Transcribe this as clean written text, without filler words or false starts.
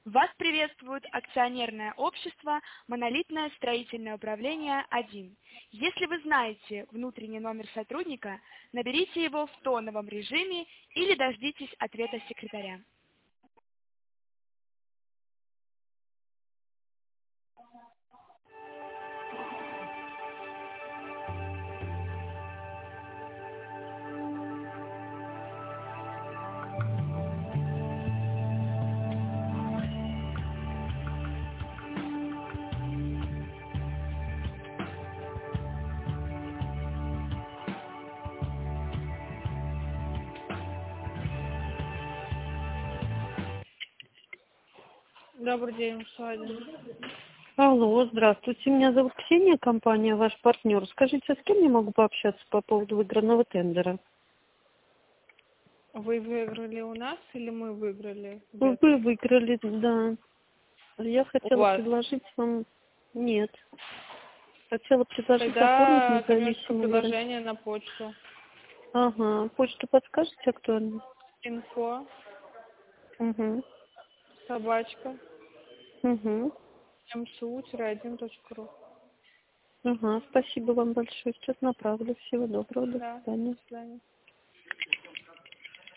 Вас приветствует акционерное общество «Монолитное строительное управление 1». Если вы знаете внутренний номер сотрудника, наберите его в тоновом режиме или дождитесь ответа секретаря. Добрый день, Усадин. Алло, здравствуйте. Меня зовут Ксения, компания «Ваш партнер». Скажите, с кем я могу пообщаться по поводу выигранного тендера? Вы выиграли у нас или мы выиграли? Вы Где-то? выиграли, да. Я У хотела вас. предложить вам... Нет. Хотела предложить оформить Тогда коммерческое независимый вариант. предложение на почту. Ага. Почту подскажете актуально? Info, Угу. собачка, Угу. msu-1.ru. Ага. Спасибо вам большое. Сейчас направлю. Всего доброго. До Да, до свидания. свидания.